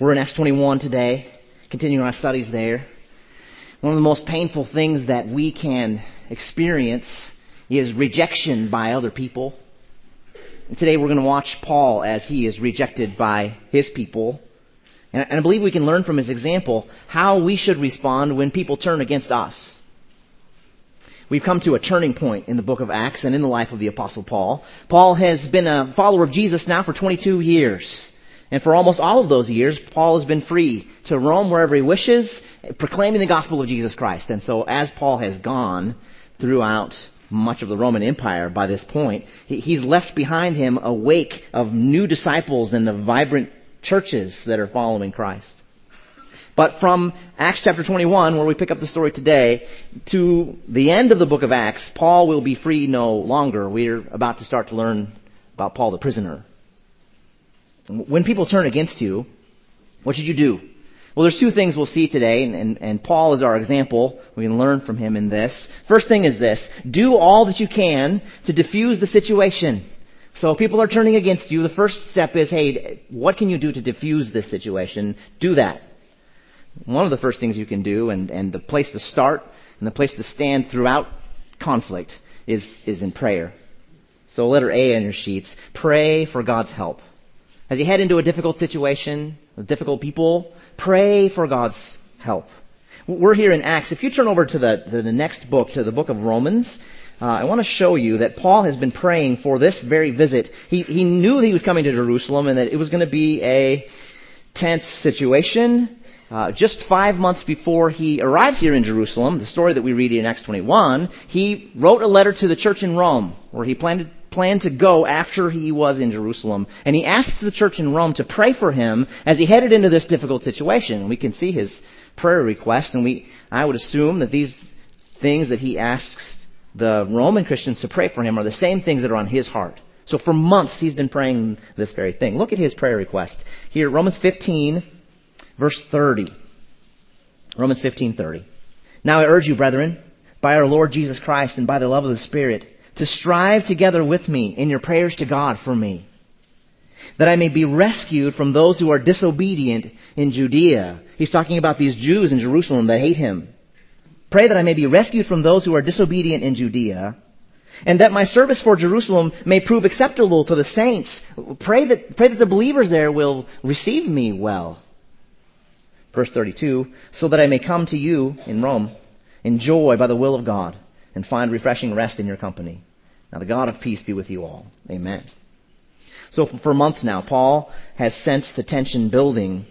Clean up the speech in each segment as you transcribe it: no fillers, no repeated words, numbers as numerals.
We're in Acts 21 today, continuing our studies there. One of the most painful things that we can experience is rejection by other people. And today we're going to watch Paul as he is rejected by his people. And I believe we can learn from his example how we should respond when people turn against us. We've come to a turning point in the book of Acts and in the life of the Apostle Paul. Paul has been a follower of Jesus now for 22 years. And for almost all of those years, Paul has been free to roam wherever he wishes, proclaiming the gospel of Jesus Christ. And so as Paul has gone throughout much of the Roman Empire by this point, he's left behind him a wake of new disciples and of vibrant churches that are following Christ. But from Acts chapter 21, where we pick up the story today, to the end of the book of Acts, Paul will be free no longer. We're about to start to learn about Paul the prisoner. When people turn against you, what should you do? Well, there's two things we'll see today, and Paul is our example. We can learn from him in this. First thing is this: do all that you can to diffuse the situation. So if people are turning against you, the first step is, hey, what can you do to diffuse this situation? Do that. One of the first things you can do, and the place to start, and the place to stand throughout conflict is in prayer. So letter A on your sheets, pray for God's help. As you head into a difficult situation with difficult people, pray for God's help. We're here in Acts. If you turn over to the next book, to the book of Romans, I want to show you that Paul has been praying for this very visit. He knew that he was coming to Jerusalem and that it was going to be a tense situation. Just 5 months before he arrives here in Jerusalem, the story that we read in Acts 21, he wrote a letter to the church in Rome where he planned to go after he was in Jerusalem. And he asked the church in Rome to pray for him as he headed into this difficult situation. We can see his prayer request, and I would assume that these things that he asks the Roman Christians to pray for him are the same things that are on his heart. So for months he's been praying this very thing. Look at his prayer request. Here, Romans 15, verse 30. Romans 15:30. Now I urge you, brethren, by our Lord Jesus Christ and by the love of the Spirit, to strive together with me in your prayers to God for me, that I may be rescued from those who are disobedient in Judea. He's talking about these Jews in Jerusalem that hate him. Pray that I may be rescued from those who are disobedient in Judea, and that my service for Jerusalem may prove acceptable to the saints. Pray that the believers there will receive me well. Verse 32, so that I may come to you in Rome in joy by the will of God and find refreshing rest in your company. Now the God of peace be with you all. Amen. So for months now, Paul has sensed the tension building.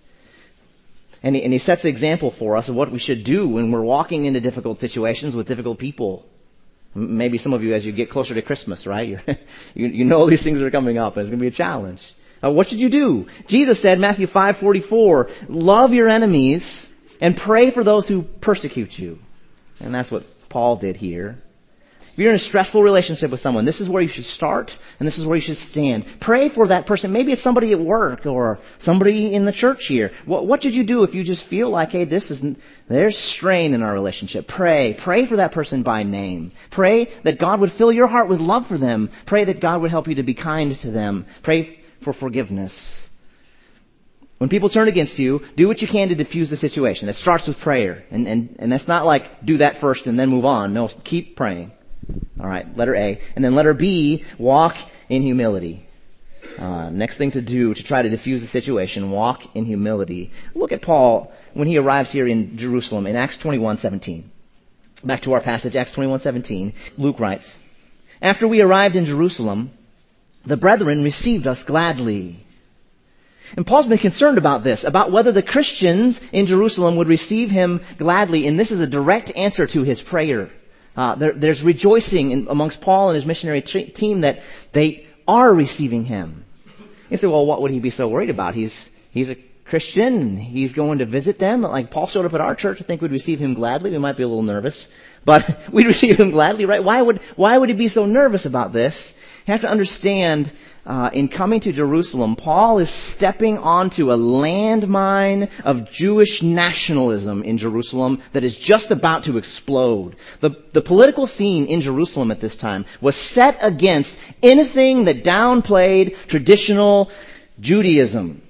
And he sets the example for us of what we should do when we're walking into difficult situations with difficult people. Maybe some of you, as you get closer to Christmas, right? You know these things are coming up, and it's going to be a challenge. What should you do? Jesus said, Matthew 5:44, love your enemies and pray for those who persecute you. And that's what Paul did here. If you're in a stressful relationship with someone, this is where you should start and this is where you should stand. Pray for that person. Maybe it's somebody at work or somebody in the church here. What should you do if you just feel like, hey, there's strain in our relationship? Pray for that person by name. Pray that God would fill your heart with love for them. Pray that God would help you to be kind to them. Pray for forgiveness. When people turn against you, do what you can to diffuse the situation. It starts with prayer. And that's not like do that first and then move on. No, keep praying. All right, letter A. And then letter B, walk in humility. Next thing to do to try to diffuse the situation, walk in humility. Look at Paul when he arrives here in Jerusalem in Acts 21:17. Back to our passage, Acts 21:17. Luke writes, after we arrived in Jerusalem, the brethren received us gladly. And Paul's been concerned about this, about whether the Christians in Jerusalem would receive him gladly. And this is a direct answer to his prayer. There's rejoicing amongst Paul and his missionary team that they are receiving him. You say, well, what would he be so worried about? He's a Christian and he's going to visit them. Like Paul showed up at our church, I think we'd receive him gladly. We might be a little nervous, but we'd receive him gladly, right? Why would he be so nervous about this? You have to understand, in coming to Jerusalem, Paul is stepping onto a landmine of Jewish nationalism in Jerusalem that is just about to explode. The political scene in Jerusalem at this time was set against anything that downplayed traditional Judaism.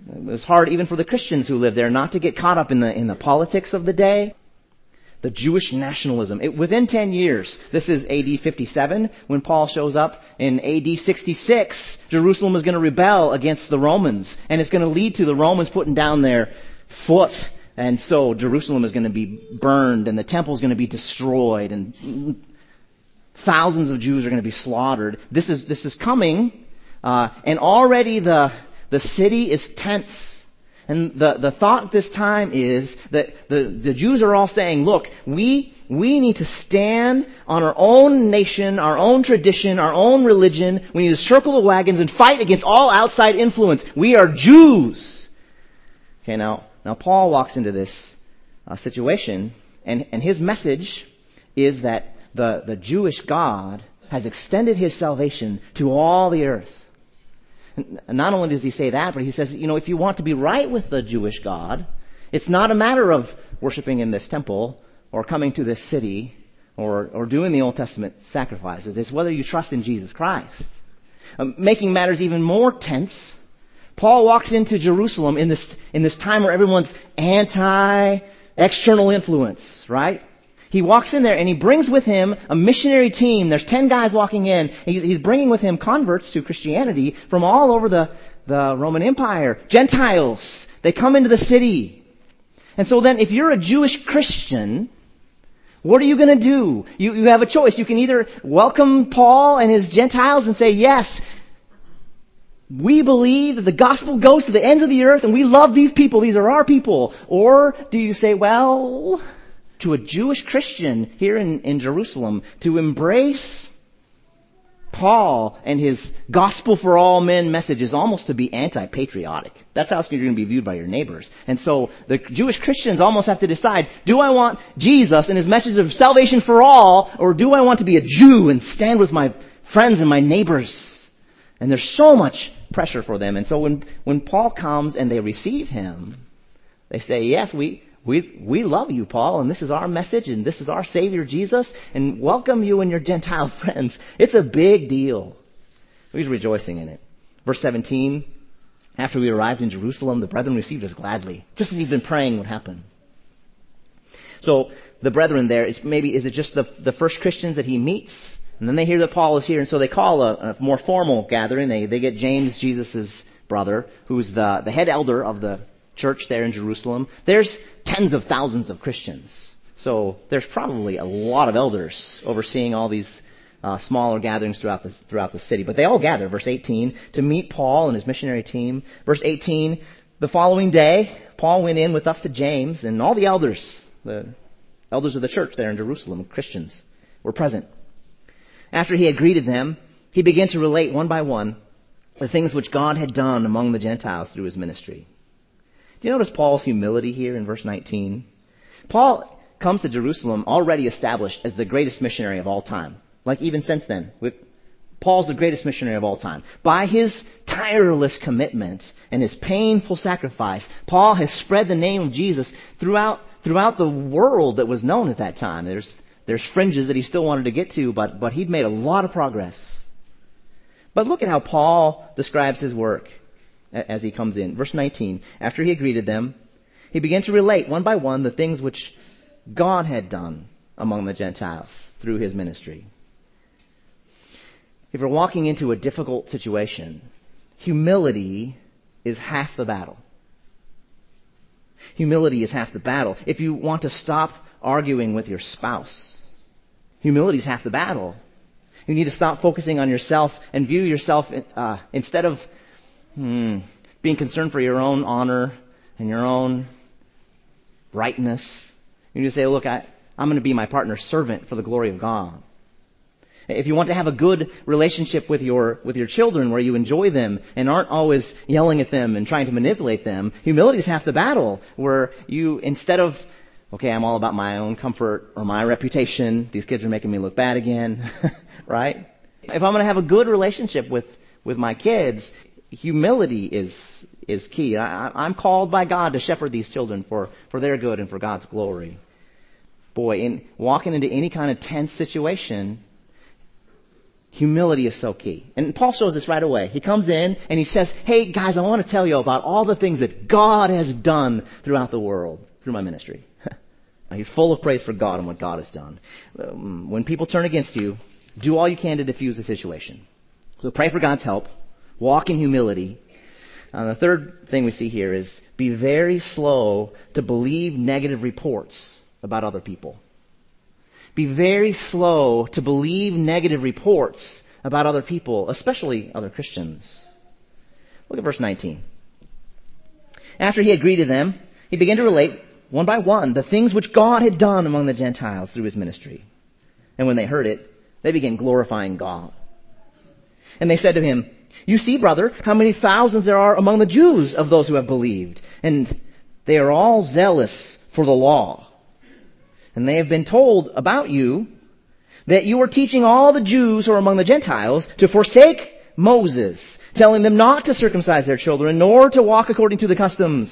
It was hard even for the Christians who lived there not to get caught up in the politics of the day. The Jewish nationalism. Within 10 years, this is AD 57, when Paul shows up. In AD 66, Jerusalem is going to rebel against the Romans, and it's going to lead to the Romans putting down their foot. And so Jerusalem is going to be burned, and the temple is going to be destroyed, and thousands of Jews are going to be slaughtered. This is coming, and already the city is tense. And the thought this time is that the Jews are all saying, look, we need to stand on our own nation, our own tradition, our own religion. We need to circle the wagons and fight against all outside influence. We are Jews. Okay, now Paul walks into this situation, and his message is that the Jewish God has extended His salvation to all the earth. Not only does he say that, but he says, if you want to be right with the Jewish God, it's not a matter of worshiping in this temple or coming to this city or doing the Old Testament sacrifices. It's whether you trust in Jesus Christ. Making matters even more tense, Paul walks into Jerusalem in this time where everyone's anti-external influence, right? He walks in there and he brings with him a missionary team. There's 10 guys walking in. He's bringing with him converts to Christianity from all over the Roman Empire. Gentiles. They come into the city. And so then if you're a Jewish Christian, what are you going to do? You have a choice. You can either welcome Paul and his Gentiles and say, yes, we believe that the gospel goes to the ends of the earth and we love these people. These are our people. Or do you say, well, to a Jewish Christian here in Jerusalem, to embrace Paul and his gospel for all men message is almost to be anti-patriotic. That's how you're going to be viewed by your neighbors. And so the Jewish Christians almost have to decide, do I want Jesus and his message of salvation for all, or do I want to be a Jew and stand with my friends and my neighbors? And there's so much pressure for them. And so when Paul comes and they receive him, they say, yes, we love you, Paul, and this is our message, and this is our Savior, Jesus, and welcome you and your Gentile friends. It's a big deal. He's rejoicing in it. Verse 17, after we arrived in Jerusalem, the brethren received us gladly, just as he'd been praying would happen. So the brethren there, is it just the first Christians that he meets? And then they hear that Paul is here, and so they call a more formal gathering. They get James, Jesus' brother, who's the head elder of the church there in Jerusalem. There's tens of thousands of Christians. So there's probably a lot of elders overseeing all these smaller gatherings throughout the city. But they all gather, verse 18, to meet Paul and his missionary team. Verse 18, the following day, Paul went in with us to James, and all the elders of the church there in Jerusalem, Christians, were present. After he had greeted them, he began to relate one by one the things which God had done among the Gentiles through his ministry. Do you notice Paul's humility here in verse 19? Paul comes to Jerusalem already established as the greatest missionary of all time. Like even since then, Paul's the greatest missionary of all time. By his tireless commitment and his painful sacrifice, Paul has spread the name of Jesus throughout the world that was known at that time. There's fringes that he still wanted to get to, but he'd made a lot of progress. But look at how Paul describes his work as he comes in. Verse 19, after he had greeted them, he began to relate one by one the things which God had done among the Gentiles through his ministry. If you're walking into a difficult situation, humility is half the battle. Humility is half the battle. If you want to stop arguing with your spouse, humility is half the battle. You need to stop focusing on yourself and view yourself instead of being concerned for your own honor and your own rightness. You need to say, look, I'm going to be my partner's servant for the glory of God. If you want to have a good relationship with your children where you enjoy them and aren't always yelling at them and trying to manipulate them, humility is half the battle, where you, instead of, okay, I'm all about my own comfort or my reputation, these kids are making me look bad again, right? If I'm going to have a good relationship with my kids, humility is key. I'm called by God to shepherd these children for their good and for God's glory. Boy, in walking into any kind of tense situation, Humility is so key. And Paul shows this right away. He comes in and he says, hey guys, I want to tell you about all the things that God has done throughout the world, through my ministry. He's full of praise for God and what God has done. When people turn against you, do all you can to diffuse the situation. So pray for God's help. Walk in humility. The third thing we see here is be very slow to believe negative reports about other people. Be very slow to believe negative reports about other people, especially other Christians. Look at verse 19. After he had greeted them, he began to relate one by one the things which God had done among the Gentiles through his ministry. And when they heard it, they began glorifying God. And they said to him, you see, brother, how many thousands there are among the Jews of those who have believed, and they are all zealous for the law. And they have been told about you that you are teaching all the Jews who are among the Gentiles to forsake Moses, telling them not to circumcise their children, nor to walk according to the customs.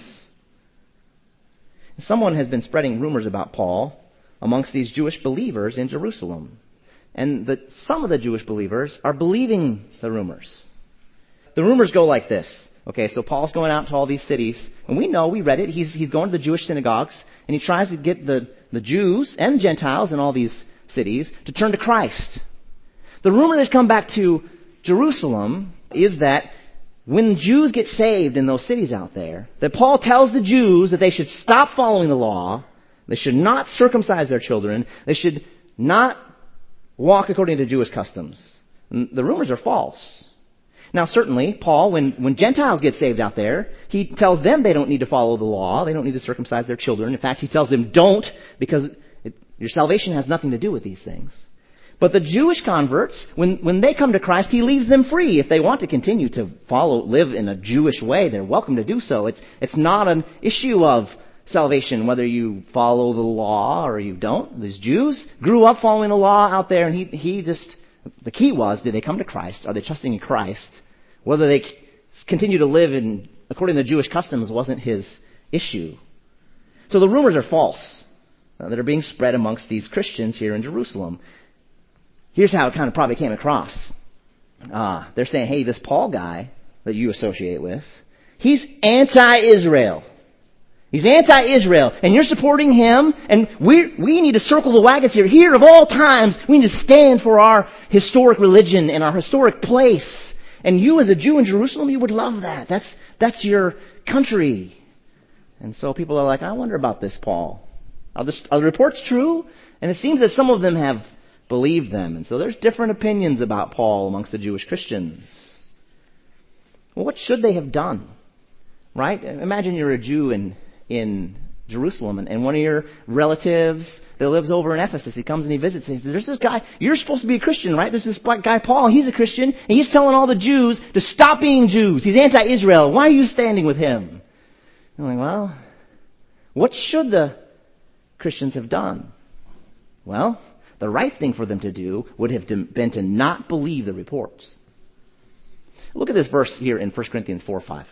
Someone has been spreading rumors about Paul amongst these Jewish believers in Jerusalem. And some of the Jewish believers are believing the rumors. The rumors go like this. Okay, so Paul's going out to all these cities, and we read it, he's going to the Jewish synagogues, and he tries to get the Jews and Gentiles in all these cities to turn to Christ. The rumor that's come back to Jerusalem is that when Jews get saved in those cities out there, that Paul tells the Jews that they should stop following the law, they should not circumcise their children, they should not walk according to Jewish customs. And the rumors are false. Now, certainly, Paul, when Gentiles get saved out there, he tells them they don't need to follow the law. They don't need to circumcise their children. In fact, he tells them don't, because your salvation has nothing to do with these things. But the Jewish converts, when they come to Christ, he leaves them free. If they want to continue to live in a Jewish way, they're welcome to do so. It's not an issue of salvation, whether you follow the law or you don't. These Jews grew up following the law out there, and the key was, did they come to Christ? Are they trusting in Christ? Whether they continue to live according to Jewish customs wasn't his issue. So the rumors are false that are being spread amongst these Christians here in Jerusalem. Here's how it kind of probably came across. They're saying, hey, this Paul guy that you associate with, he's anti-Israel. He's anti-Israel, and you're supporting him, and we need to circle the wagons here. Here, of all times, we need to stand for our historic religion and our historic place. And you as a Jew in Jerusalem, you would love that. That's your country. And so people are like, I wonder about this, Paul. Are the reports true? And it seems that some of them have believed them. And so there's different opinions about Paul amongst the Jewish Christians. Well, what should they have done? Right? Imagine you're a Jew in Jerusalem, and one of your relatives that lives over in Ephesus, he comes and he visits, and he says, there's this guy, you're supposed to be a Christian, right? There's this guy Paul, he's a Christian, and he's telling all the Jews to stop being Jews. He's anti-Israel. Why are you standing with him? I'm like, well, what should the Christians have done? Well, the right thing for them to do would have been to not believe the reports. Look at this verse here in 1 Corinthians 4:5.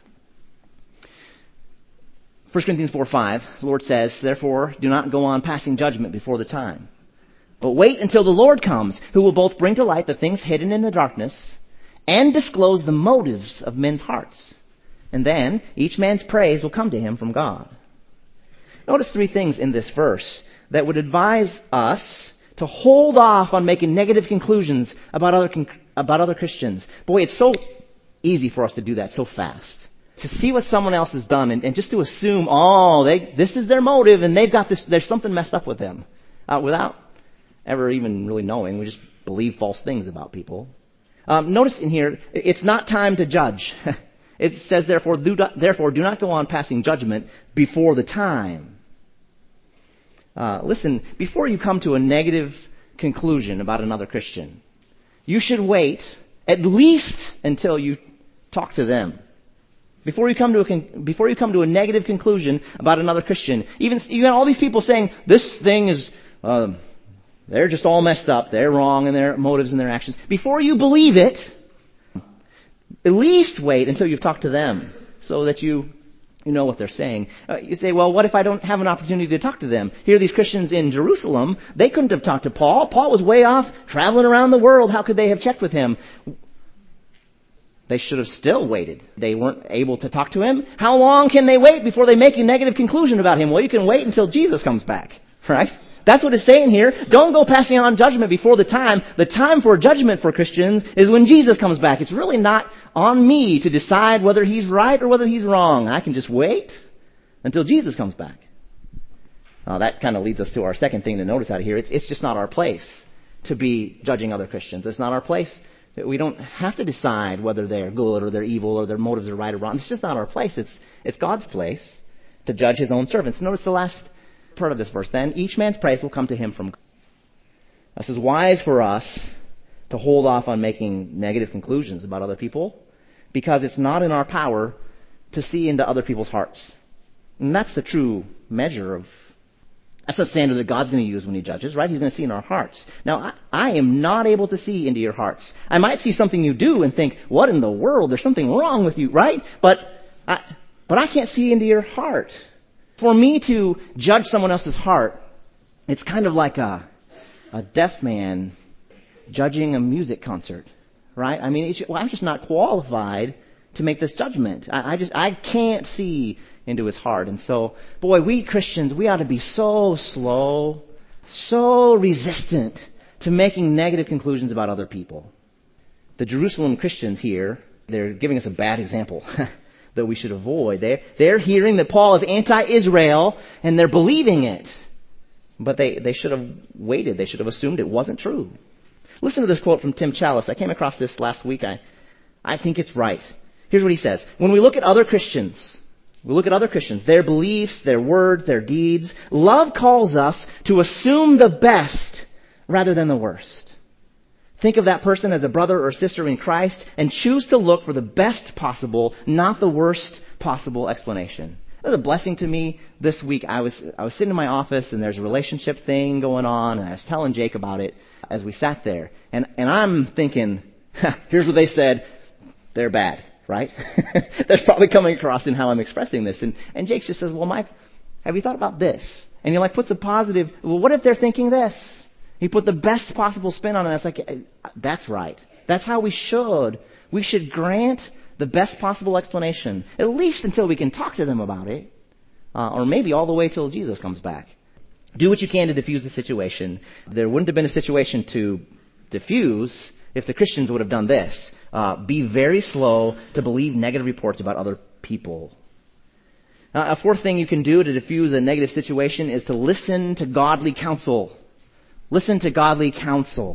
1 Corinthians 4:5, the Lord says, therefore, do not go on passing judgment before the time, but wait until the Lord comes, who will both bring to light the things hidden in the darkness and disclose the motives of men's hearts. And then each man's praise will come to him from God. Notice three things in this verse that would advise us to hold off on making negative conclusions about other Christians. Boy, it's so easy for us to do that so fast. To see what someone else has done and just to assume, this is their motive and they've got this, there's something messed up with them. Without ever even really knowing, we just believe false things about people. Notice in here, it's not time to judge. It says, therefore, do not go on passing judgment before the time. Listen, before you come to a negative conclusion about another Christian, you should wait at least until you talk to them. Before you come to a negative conclusion about another Christian, even you got all these people saying this thing is, they're just all messed up, they're wrong in their motives and their actions. Before you believe it, at least wait until you've talked to them, so that you You know what they're saying. You say, well, what if I don't have an opportunity to talk to them? Here are these Christians in Jerusalem. They couldn't have talked to Paul. Paul was way off, traveling around the world. How could they have checked with him? They should have still waited. They weren't able to talk to him. How long can they wait before they make a negative conclusion about him? Well, you can wait until Jesus comes back, right? That's what it's saying here. Don't go passing on judgment before the time. The time for judgment for Christians is when Jesus comes back. It's really not on me to decide whether he's right or whether he's wrong. I can just wait until Jesus comes back. That kind of leads us to our second thing to notice out of here. It's just not our place to be judging other Christians. It's not our place. We don't have to decide whether they're good or they're evil or their motives are right or wrong. It's just not our place. It's God's place to judge his own servants. Notice the last part of this verse. Then each man's praise will come to him from God. This is wise for us to hold off on making negative conclusions about other people because it's not in our power to see into other people's hearts. And that's the true measure of, that's the standard that God's going to use when he judges, right? He's going to see in our hearts. Now, I am not able to see into your hearts. I might see something you do and think, what in the world? There's something wrong with you, right? But I can't see into your heart. For me to judge someone else's heart, it's kind of like a deaf man judging a music concert, right? I mean, I'm just not qualified to make this judgment. I can't see into his heart. And so, boy, we Christians, we ought to be so slow, so resistant to making negative conclusions about other people. The Jerusalem Christians here, they're giving us a bad example that we should avoid. They're hearing that Paul is anti-Israel, and they're believing it. But they should have waited. They should have assumed it wasn't true. Listen to this quote from Tim Challies. I came across this last week. I think it's right. Here's what he says. When we look at other Christians, their beliefs, their words, their deeds, love calls us to assume the best rather than the worst. Think of that person as a brother or sister in Christ and choose to look for the best possible, not the worst possible explanation. It was a blessing to me this week. I was sitting in my office and there's a relationship thing going on, and I was telling Jake about it as we sat there. And I'm thinking, here's what they said. They're bad, right? That's probably coming across in how I'm expressing this. And Jake just says, well, Mike, have you thought about this? And he puts a positive, well, what if they're thinking this? He put the best possible spin on it. It's like, that's right. That's how we should. We should grant the best possible explanation, at least until we can talk to them about it, or maybe all the way till Jesus comes back. Do what you can to diffuse the situation. There wouldn't have been a situation to diffuse if the Christians would have done this. Be very slow to believe negative reports about other people. A fourth thing you can do to diffuse a negative situation is to listen to godly counsel. Listen to godly counsel.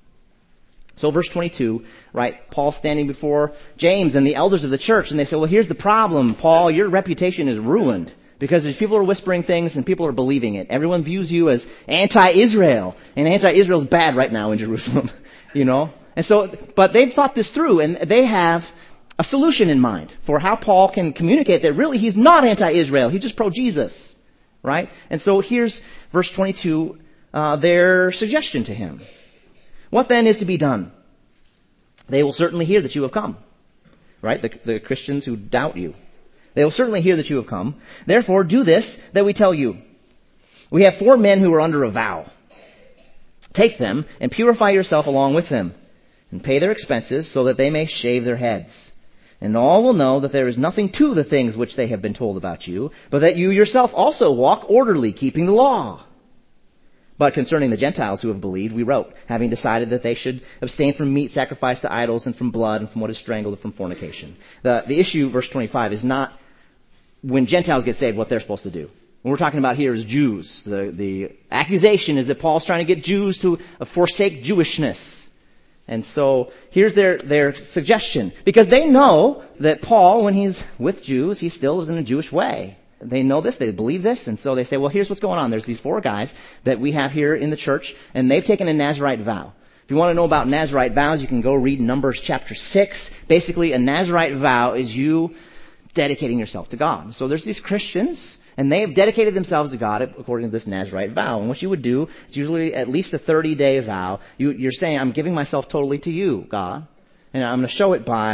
So verse 22, right, Paul's standing before James and the elders of the church, and they say, well, here's the problem, Paul, your reputation is ruined because there's people are whispering things and people are believing it. Everyone views you as anti-Israel, and anti-Israel is bad right now in Jerusalem, you know. And so, but they've thought this through, and they have a solution in mind for how Paul can communicate that really he's not anti-Israel, he's just pro-Jesus, right? And so here's verse 22, their suggestion to him. What then is to be done? They will certainly hear that you have come. Right? The Christians who doubt you. They will certainly hear that you have come. Therefore, do this that we tell you. We have 4 men who are under a vow. Take them and purify yourself along with them, and pay their expenses so that they may shave their heads. And all will know that there is nothing to the things which they have been told about you, but that you yourself also walk orderly, keeping the law. But concerning the Gentiles who have believed, we wrote, having decided that they should abstain from meat sacrificed to idols and from blood and from what is strangled and from fornication. The issue, verse 25, is not when Gentiles get saved what they're supposed to do. What we're talking about here is Jews. The accusation is that Paul's trying to get Jews to forsake Jewishness. And so here's their suggestion. Because they know that Paul, when he's with Jews, he still lives in a Jewish way. They know this, they believe this, and so they say, well, here's what's going on. There's these 4 guys that we have here in the church, and they've taken a Nazirite vow. If you want to know about Nazirite vows, you can go read Numbers chapter 6. Basically, a Nazirite vow is you dedicating yourself to God. So there's these Christians, and they have dedicated themselves to God according to this Nazirite vow. And what you would do, it's usually at least a 30-day vow. You're saying, I'm giving myself totally to you, God, and I'm going to show it by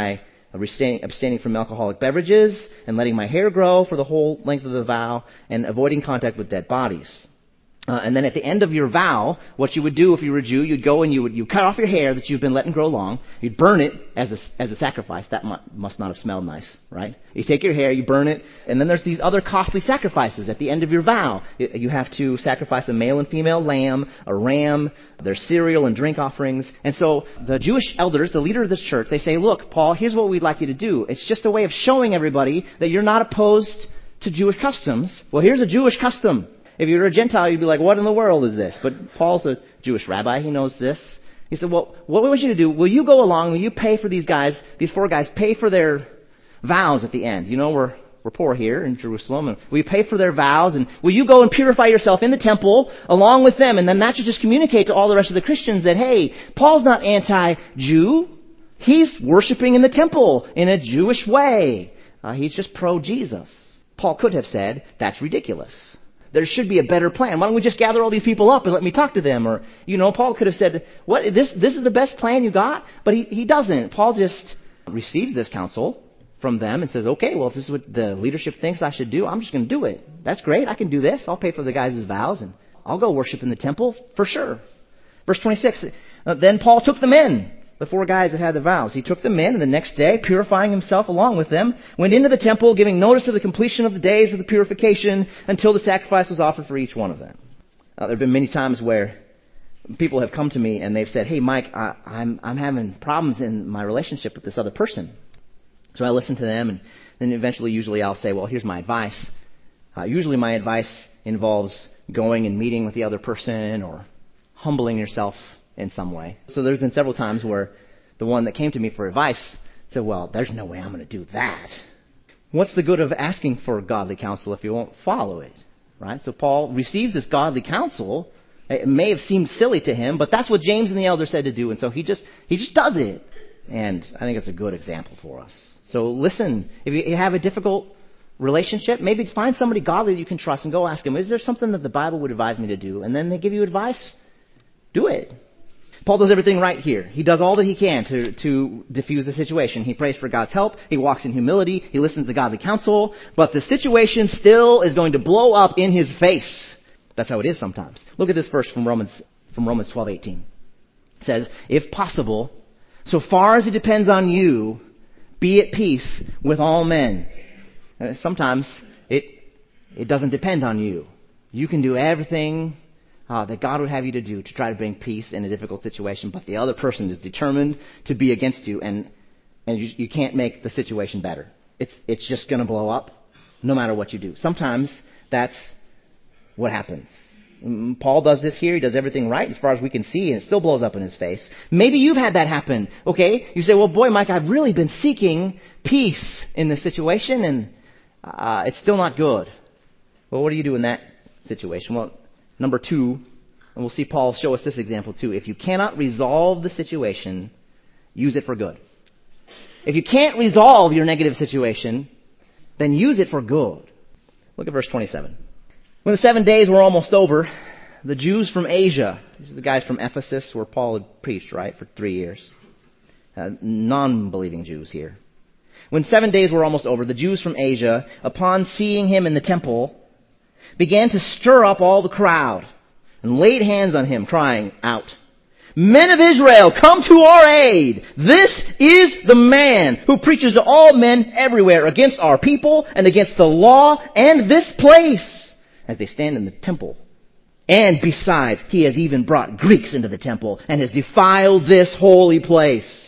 abstaining from alcoholic beverages, and letting my hair grow for the whole length of the vow, and avoiding contact with dead bodies. And then at the end of your vow, what you would do if you were a Jew, you'd go and you cut off your hair that you've been letting grow long. You'd burn it as a sacrifice. That must not have smelled nice, right? You take your hair, you burn it, and then there's these other costly sacrifices at the end of your vow. You have to sacrifice a male and female lamb, a ram, there's cereal and drink offerings. And so the Jewish elders, the leader of this church, they say, look, Paul, here's what we'd like you to do. It's just a way of showing everybody that you're not opposed to Jewish customs. Well, here's a Jewish custom. If you were a Gentile, you'd be like, what in the world is this? But Paul's a Jewish rabbi. He knows this. He said, well, what we want you to do, will you go along, will you pay for these guys, these 4 guys, pay for their vows at the end? You know, we're poor here in Jerusalem. And will you pay for their vows? And will you go and purify yourself in the temple along with them? And then that should just communicate to all the rest of the Christians that, hey, Paul's not anti-Jew. He's worshiping in the temple in a Jewish way. He's just pro-Jesus. Paul could have said, that's ridiculous. There should be a better plan. Why don't we just gather all these people up and let me talk to them? Or, Paul could have said, "What? This is the best plan you got?" But he doesn't. Paul just receives this counsel from them and says, okay, well, if this is what the leadership thinks I should do, I'm just going to do it. That's great. I can do this. I'll pay for the guys' vows and I'll go worship in the temple for sure. Verse 26, then Paul took them in. The 4 guys that had the vows. He took them in, and the next day, purifying himself along with them, went into the temple, giving notice of the completion of the days of the purification until the sacrifice was offered for each one of them. There have been many times where people have come to me and they've said, hey, Mike, I'm having problems in my relationship with this other person. So I listen to them, and then usually I'll say, well, here's my advice. Usually my advice involves going and meeting with the other person or humbling yourself in some way. So there's been several times where the one that came to me for advice said, well, there's no way I'm going to do that. What's the good of asking for godly counsel if you won't follow it? Right? So Paul receives this godly counsel. It may have seemed silly to him, but that's what James and the elders said to do. And so he just does it. And I think it's a good example for us. So listen, if you have a difficult relationship, maybe find somebody godly that you can trust and go ask them, is there something that the Bible would advise me to do? And then they give you advice. Do it. Paul does everything right here. He does all that he can to diffuse the situation. He prays for God's help. He walks in humility. He listens to godly counsel. But the situation still is going to blow up in his face. That's how it is sometimes. Look at this verse from Romans 12:18. It says, if possible, so far as it depends on you, be at peace with all men. Sometimes it doesn't depend on you. You can do everything that God would have you to do to try to bring peace in a difficult situation, but the other person is determined to be against you, and you can't make the situation better. It's just going to blow up no matter what you do. Sometimes that's what happens. Paul does this here. He does everything right as far as we can see, and it still blows up in his face. Maybe you've had that happen, okay? You say, well, boy, Mike, I've really been seeking peace in this situation, and it's still not good. Well, what do you do in that situation? Well, number 2, and we'll see Paul show us this example too. If you cannot resolve the situation, use it for good. If you can't resolve your negative situation, then use it for good. Look at verse 27. When the 7 days were almost over, the Jews from Asia, these are the guys from Ephesus where Paul had preached, right, for 3 years. Non-believing Jews here. When 7 days were almost over, the Jews from Asia, upon seeing him in the temple, began to stir up all the crowd and laid hands on him, crying out, Men of Israel, come to our aid! This is the man who preaches to all men everywhere against our people and against the law and this place, as they stand in the temple. And besides, he has even brought Greeks into the temple and has defiled this holy place.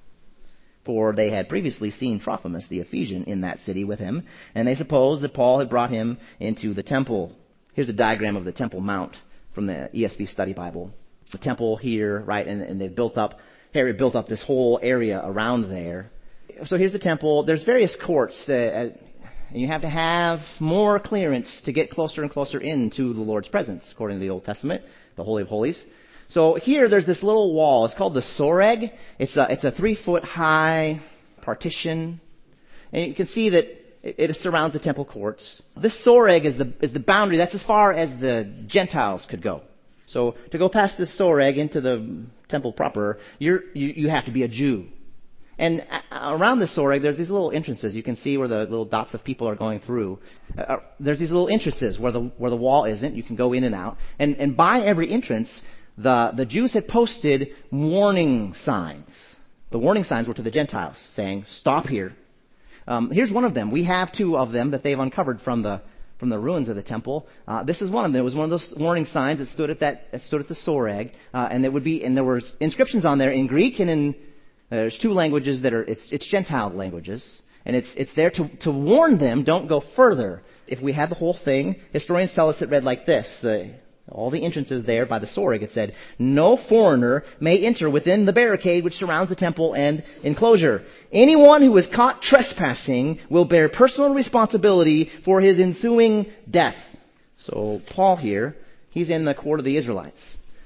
For they had previously seen Trophimus the Ephesian in that city with him, and they supposed that Paul had brought him into the temple. Here's a diagram of the Temple Mount from the ESV Study Bible. The temple here, right, and they've built up, Herod built up this whole area around there. So here's the temple. There's various courts and you have to have more clearance to get closer and closer into the Lord's presence, according to the Old Testament, the Holy of Holies. So here there's this little wall. It's called the Soreg. It's a 3-foot high partition. And you can see that it surrounds the temple courts. This Soreg is the boundary. That's as far as the Gentiles could go. So to go past this Soreg into the temple proper, you have to be a Jew. And around the Soreg, there's these little entrances. You can see where the little dots of people are going through. There's these little entrances where the wall isn't. You can go in and out. And by every entrance, the Jews had posted warning signs. The warning signs were to the Gentiles, saying, "Stop here." Here's one of them. We have two of them that they've uncovered from the ruins of the temple. This is one of them. It was one of those warning signs that stood at the Soreg, and there were inscriptions on there in Greek and in there's two languages that are it's Gentile languages, and it's there to warn them, don't go further. If we had the whole thing, historians tell us it read like this. All the entrances there by the Soreg, it said, "No foreigner may enter within the barricade which surrounds the temple and enclosure. Anyone who is caught trespassing will bear personal responsibility for his ensuing death." So Paul here, he's in the court of the Israelites.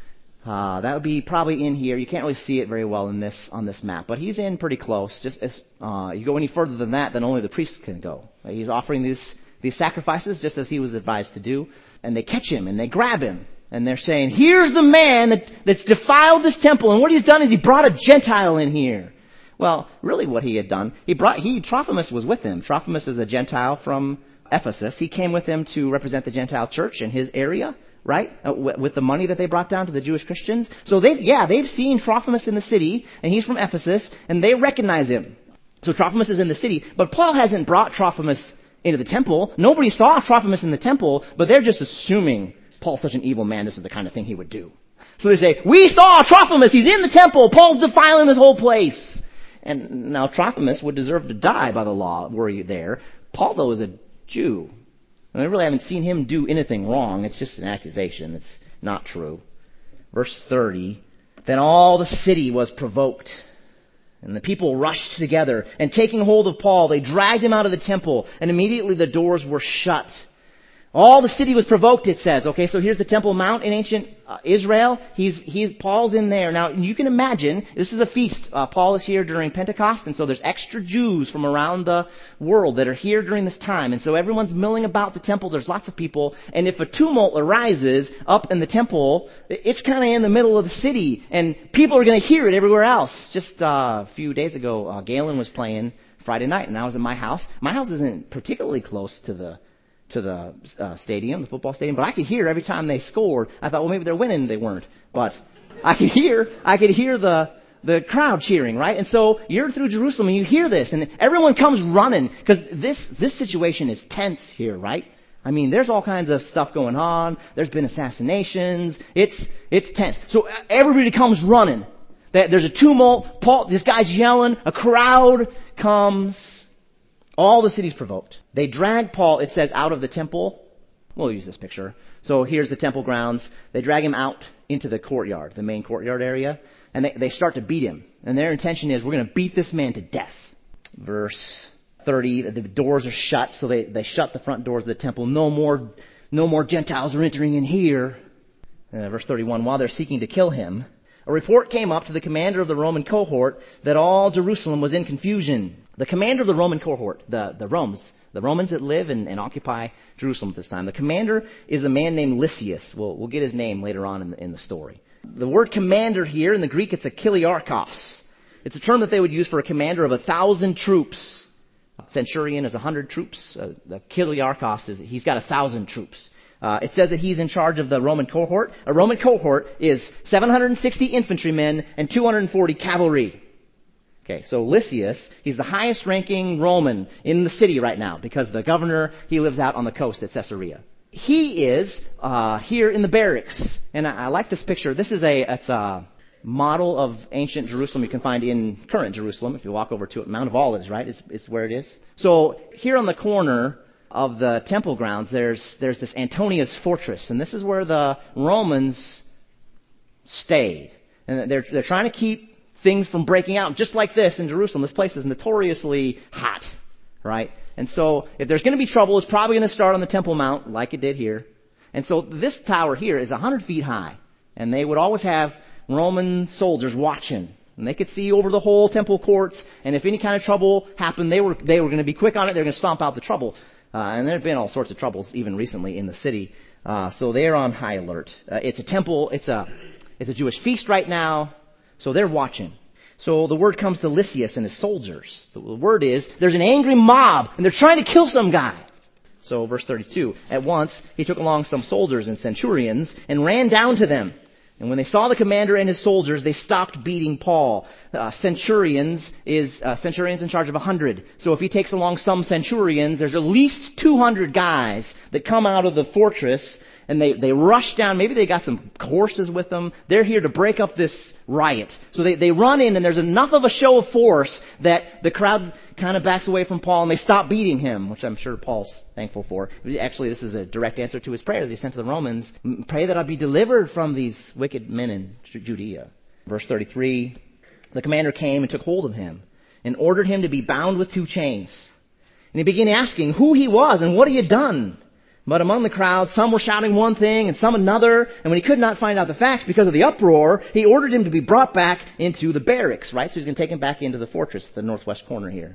That would be probably in here. You can't really see it very well on this map, but he's in pretty close. Just as you go any further than that, then only the priest can go. He's offering these sacrifices just as he was advised to do, and they catch him and they grab him and they're saying, "Here's the man that's defiled this temple, and what he's done is he brought a Gentile in here." Well, really, what he had done, Trophimus was with him. Trophimus is a Gentile from Ephesus. He came with him to represent the Gentile church in his area. Right? With the money that they brought down to the Jewish Christians. So they've seen Trophimus in the city, and he's from Ephesus, and they recognize him. So Trophimus is in the city, but Paul hasn't brought Trophimus into the temple. Nobody saw Trophimus in the temple, but they're just assuming Paul's such an evil man, this is the kind of thing he would do. So they say, "We saw Trophimus, he's in the temple, Paul's defiling this whole place." And now Trophimus would deserve to die by the law, were he there. Paul, though, is a Jew. And I really haven't seen him do anything wrong. It's just an accusation. It's not true. Verse 30, "Then all the city was provoked, and the people rushed together, and taking hold of Paul, they dragged him out of the temple, and immediately the doors were shut." All the city was provoked, it says. Okay, so here's the Temple Mount in ancient Israel. Paul's in there. Now, you can imagine, this is a feast. Paul is here during Pentecost, and so there's extra Jews from around the world that are here during this time. And so everyone's milling about the temple. There's lots of people. And if a tumult arises up in the temple, it's kind of in the middle of the city. And people are going to hear it everywhere else. Just a few days ago, Galen was playing Friday night, and I was in my house. My house isn't particularly close to the stadium, the football stadium, but I could hear every time they scored. I thought, well, maybe they're winning. They weren't, but I could hear the crowd cheering, right? And so you're through Jerusalem and you hear this, and everyone comes running because this situation is tense here, right? I mean, there's all kinds of stuff going on. There's been assassinations. It's tense. So everybody comes running. There's a tumult. Paul, this guy's yelling. A crowd comes. All the city's provoked. They drag Paul, it says, out of the temple. We'll use this picture. So here's the temple grounds. They drag him out into the courtyard, the main courtyard area, and they start to beat him. And their intention is, we're going to beat this man to death. Verse 30, the doors are shut, so they shut the front doors of the temple. No more Gentiles are entering in here. Verse 31, while they're seeking to kill him, a report came up to the commander of the Roman cohort that all Jerusalem was in confusion. The commander of the Roman cohort, the Romans that live and occupy Jerusalem at this time. The commander is a man named Lysias. We'll get his name later on in the story. The word commander here, in the Greek, it's a kiliarchos. It's a term that they would use for a commander of 1,000 troops. A centurion is 100 troops. The kiliarchos he's got 1,000 troops. It says that he's in charge of the Roman cohort. A Roman cohort is 760 infantrymen and 240 cavalry. Okay, so Lysias, he's the highest ranking Roman in the city right now because the governor, he lives out on the coast at Caesarea. He is here in the barracks. And I like this picture. It's a model of ancient Jerusalem you can find in current Jerusalem. If you walk over to it, Mount of Olives, right? It's where it is. So here on the corner of the temple grounds, there's this Antonia's fortress, and this is where the Romans stayed. And they're trying to keep things from breaking out, just like this in Jerusalem. This place is notoriously hot, right? And so if there's going to be trouble, it's probably going to start on the Temple Mount, like it did here. And so this tower here is 100 feet high, and they would always have Roman soldiers watching. And they could see over the whole temple courts, and if any kind of trouble happened, they were going to be quick on it. They were going to stomp out the trouble. And there have been all sorts of troubles even recently in the city. So they're on high alert. It's a temple. It's a Jewish feast right now. So they're watching. So the word comes to Lysias and his soldiers. The word is, there's an angry mob, and they're trying to kill some guy. So verse 32, at once he took along some soldiers and centurions and ran down to them. And when they saw the commander and his soldiers, they stopped beating Paul. Centurions in charge of 100. So if he takes along some centurions, there's at least 200 guys that come out of the fortress, and they rush down. Maybe they got some horses with them. They're here to break up this riot. So they run in, and there's enough of a show of force that the crowd kind of backs away from Paul, and they stop beating him, which I'm sure Paul's thankful for. Actually, this is a direct answer to his prayer that he sent to the Romans. Pray that I be delivered from these wicked men in Judea. Verse 33, the commander came and took hold of him and ordered him to be bound with 2 chains. And he began asking who he was and what he had done. But among the crowd, some were shouting one thing and some another. And when he could not find out the facts because of the uproar, he ordered him to be brought back into the barracks, right? So he's going to take him back into the fortress, the northwest corner here.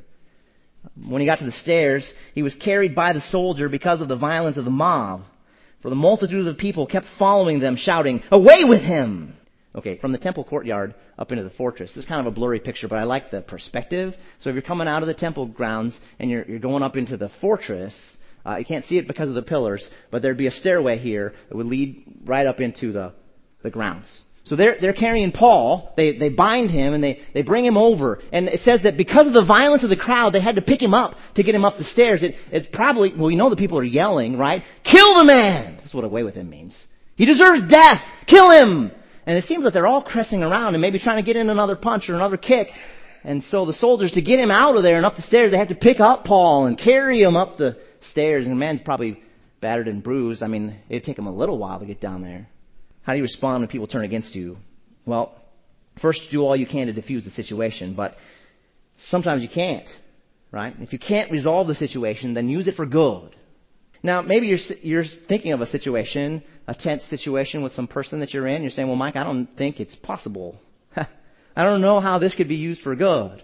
When he got to the stairs, he was carried by the soldier because of the violence of the mob. For the multitude of the people kept following them, shouting, "Away with him!" Okay, from the temple courtyard up into the fortress. This is kind of a blurry picture, but I like the perspective. So if you're coming out of the temple grounds and you're going up into the fortress, you can't see it because of the pillars, but there'd be a stairway here that would lead right up into the grounds. So they're carrying Paul, they bind him, and they bring him over. And it says that because of the violence of the crowd, they had to pick him up to get him up the stairs. It's probably, well, we know the people are yelling, right? Kill the man! That's what away with him means. He deserves death! Kill him! And it seems that they're all pressing around and maybe trying to get in another punch or another kick. And so the soldiers, to get him out of there and up the stairs, they have to pick up Paul and carry him up the stairs. And the man's probably battered and bruised. I mean, it'd take him a little while to get down there. How do you respond when people turn against you? Well, first do all you can to defuse the situation, but sometimes you can't, right? If you can't resolve the situation, then use it for good. Now, maybe you're thinking of a situation, a tense situation with some person that you're in. You're saying, well, Mike, I don't think it's possible. I don't know how this could be used for good.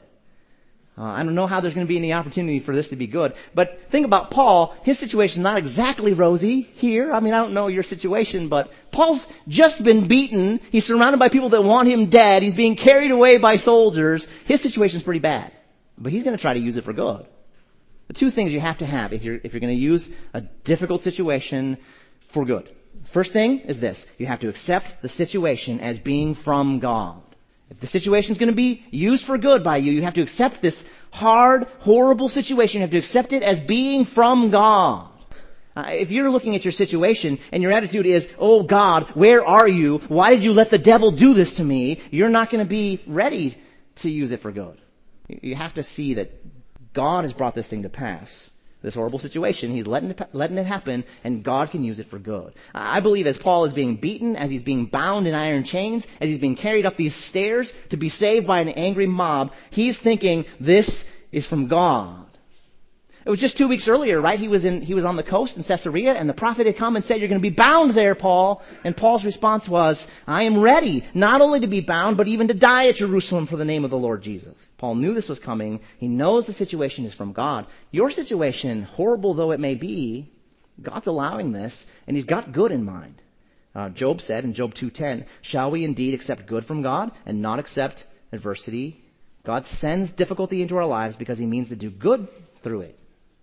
I don't know how there's going to be any opportunity for this to be good. But think about Paul. His situation is not exactly rosy here. I mean, I don't know your situation, but Paul's just been beaten. He's surrounded by people that want him dead. He's being carried away by soldiers. His situation is pretty bad. But he's going to try to use it for good. The 2 things you have to have if you're going to use a difficult situation for good. First thing is this. You have to accept the situation as being from God. If the situation is going to be used for good by you, you have to accept this hard, horrible situation. You have to accept it as being from God. If you're looking at your situation and your attitude is, oh God, where are you? Why did you let the devil do this to me? You're not going to be ready to use it for good. You have to see that God has brought this thing to pass. This horrible situation, He's letting it happen, and God can use it for good. I believe as Paul is being beaten, as he's being bound in iron chains, as he's being carried up these stairs to be saved by an angry mob, he's thinking, this is from God. It was just 2 weeks earlier, right? He was on the coast in Caesarea, and the prophet had come and said, you're going to be bound there, Paul. And Paul's response was, I am ready, not only to be bound, but even to die at Jerusalem for the name of the Lord Jesus. Paul knew this was coming. He knows the situation is from God. Your situation, horrible though it may be, God's allowing this, and He's got good in mind. Job said in Job 2:10, shall we indeed accept good from God and not accept adversity? God sends difficulty into our lives because He means to do good through it.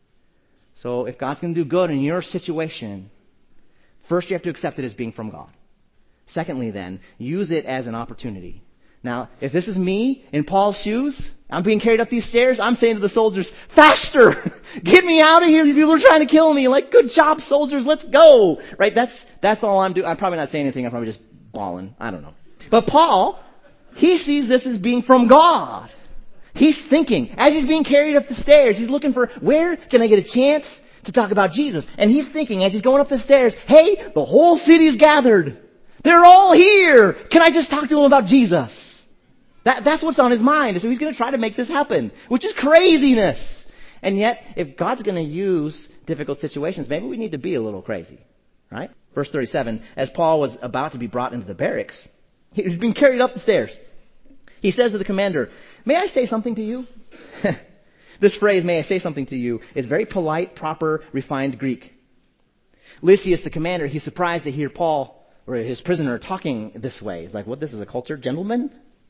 So if God's going to do good in your situation, first you have to accept it as being from God. Secondly then, use it as an opportunity. Now, if this is me in Paul's shoes, I'm being carried up these stairs, I'm saying to the soldiers, faster! Get me out of here! These people are trying to kill me! Like, good job, soldiers, let's go! Right? That's all I'm doing. I'm probably not saying anything, I'm probably just bawling. I don't know. But Paul, he sees this as being from God. He's thinking, as he's being carried up the stairs, he's looking for, where can I get a chance to talk about Jesus? And he's thinking, as he's going up the stairs, hey, the whole city's gathered. They're all here. Can I just talk to them about Jesus? That's what's on his mind. So he's going to try to make this happen, which is craziness. And yet, if God's going to use difficult situations, maybe we need to be a little crazy, right? Verse 37, as Paul was about to be brought into the barracks, he was being carried up the stairs. He says to the commander, may I say something to you? This phrase, may I say something to you, is very polite, proper, refined Greek. Lysias, the commander, he's surprised to hear Paul, or his prisoner, talking this way. He's like, what, this is a cultured gentleman?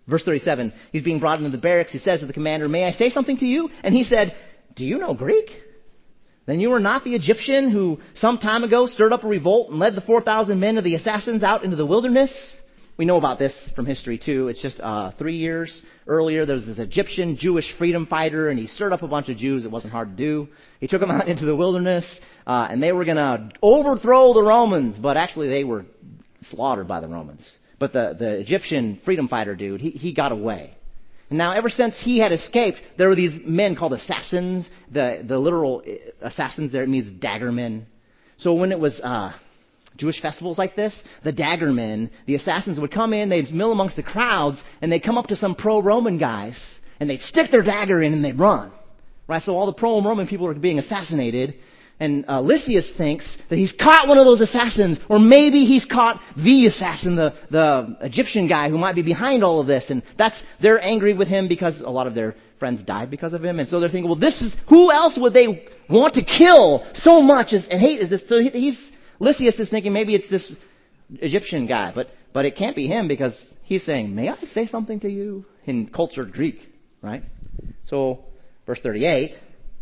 Verse 37, he's being brought into the barracks. He says to the commander, "May I say something to you?" And he said, "Do you know Greek? Then you are not the Egyptian who some time ago stirred up a revolt and led the 4,000 men of the assassins out into the wilderness?" We know about this from history too. It's just 3 years earlier, there was this Egyptian Jewish freedom fighter, and he stirred up a bunch of Jews. It wasn't hard to do. He took them out into the wilderness, and they were going to overthrow the Romans, but actually they were slaughtered by the Romans. But the Egyptian freedom fighter dude, he got away. And now ever since he had escaped, there were these men called assassins. The literal assassins there, it means dagger men. So when it was Jewish festivals like this, the dagger men, the assassins would come in, they'd mill amongst the crowds, and they'd come up to some pro-Roman guys, and they'd stick their dagger in and they'd run. Right? So all the pro-Roman people are being assassinated. And Lysias thinks that he's caught one of those assassins, or maybe he's caught the assassin, the Egyptian guy who might be behind all of this. And they're angry with him because a lot of their friends died because of him. And so they're thinking, well, who else would they want to kill so much and hate is this? So Lysias is thinking maybe it's this Egyptian guy, but it can't be him because he's saying, "May I say something to you?" in cultured Greek, right? So verse 38,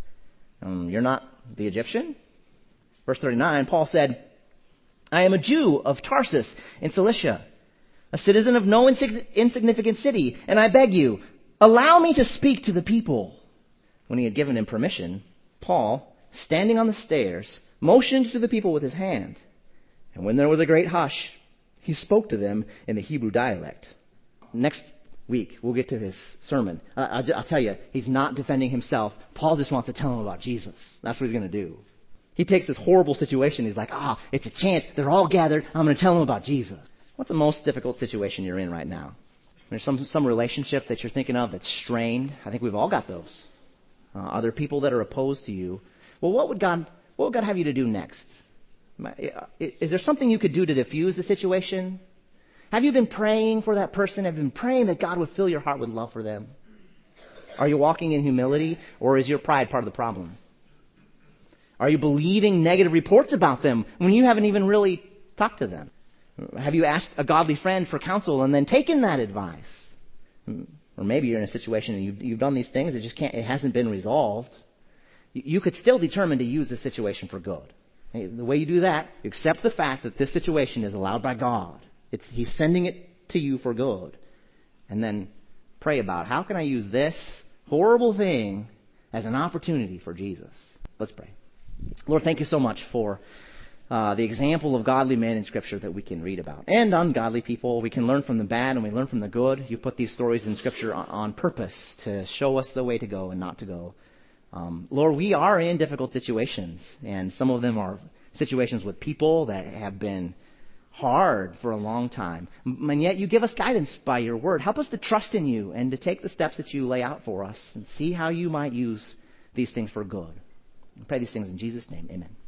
you're not the Egyptian? Verse 39, Paul said, "I am a Jew of Tarsus in Cilicia, a citizen of no insignificant city, and I beg you, allow me to speak to the people." When he had given him permission, Paul, standing on the stairs, motioned to the people with his hand. And when there was a great hush, he spoke to them in the Hebrew dialect. Next week, we'll get to his sermon. I'll tell you, he's not defending himself. Paul just wants to tell him about Jesus. That's what he's going to do. He takes this horrible situation. He's like, it's a chance. They're all gathered. I'm going to tell them about Jesus. What's the most difficult situation you're in right now? There's some relationship that you're thinking of that's strained. I think we've all got those. Other people that are opposed to you. Well, what would God have you to do next? Is there something you could do to diffuse the situation? Have you been praying for that person? Have you been praying that God would fill your heart with love for them? Are you walking in humility, or is your pride part of the problem? Are you believing negative reports about them when you haven't even really talked to them? Have you asked a godly friend for counsel and then taken that advice? Or maybe you're in a situation and you've done these things, it hasn't been resolved. You could still determine to use this situation for good. The way you do that, you accept the fact that this situation is allowed by God. He's sending it to you for good. And then pray about, how can I use this horrible thing as an opportunity for Jesus? Let's pray. Lord, thank you so much for the example of godly men in Scripture that we can read about. And ungodly people. We can learn from the bad and we learn from the good. You put these stories in Scripture on purpose to show us the way to go and not to go. Lord, we are in difficult situations, and some of them are situations with people that have been hard for a long time. And yet you give us guidance by your word. Help us to trust in you and to take the steps that you lay out for us and see how you might use these things for good. I pray these things in Jesus' name. Amen.